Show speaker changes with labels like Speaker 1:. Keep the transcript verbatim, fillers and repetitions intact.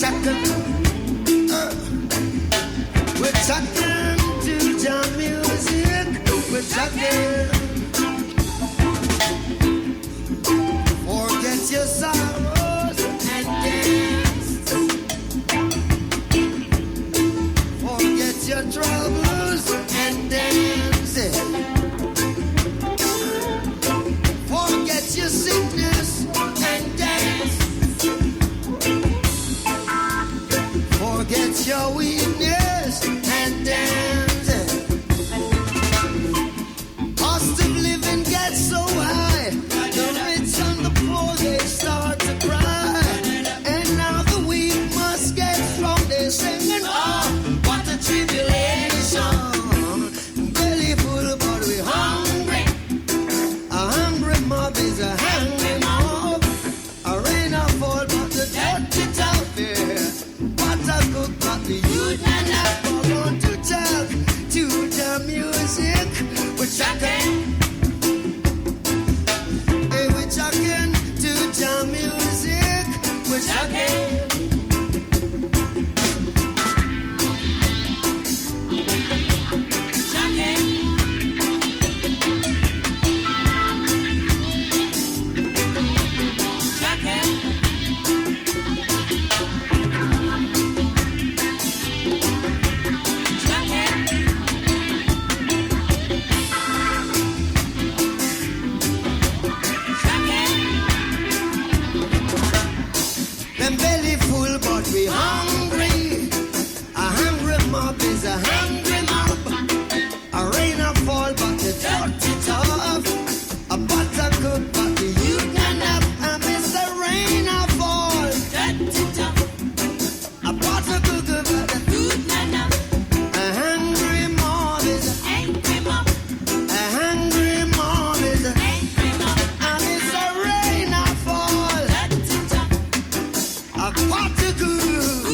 Speaker 1: talking, uh, we're talking to John music. We're talking. Forget your sorrows and dance. Forget your troubles and dance. Forget your sickness and dance. Forget your weakness and dance. Cost of living gets so high. The rich and the poor, they start to cry. And now the weak must get strong. They're singing, oh, what a tribulation. Belly full, but we hungry. A hungry mob is a hungry mob. A rain or fall, but the dirty top here. What a good, but the youth and I want to talk to the music. We're talking. Hey, we're talking to the music. We're talking. Them belly full, but we hungry. A hungry mob is a hungry mob. A rain or fall, but the dirty tough. A butter cook, but the youth not up. I miss the rain or fall. Dirty tough. A butter cook, but the youth not up. A hungry mob is a angry mob. A hungry mob is a angry mob. I miss the rain or fall. Dirty tough. A butter cook.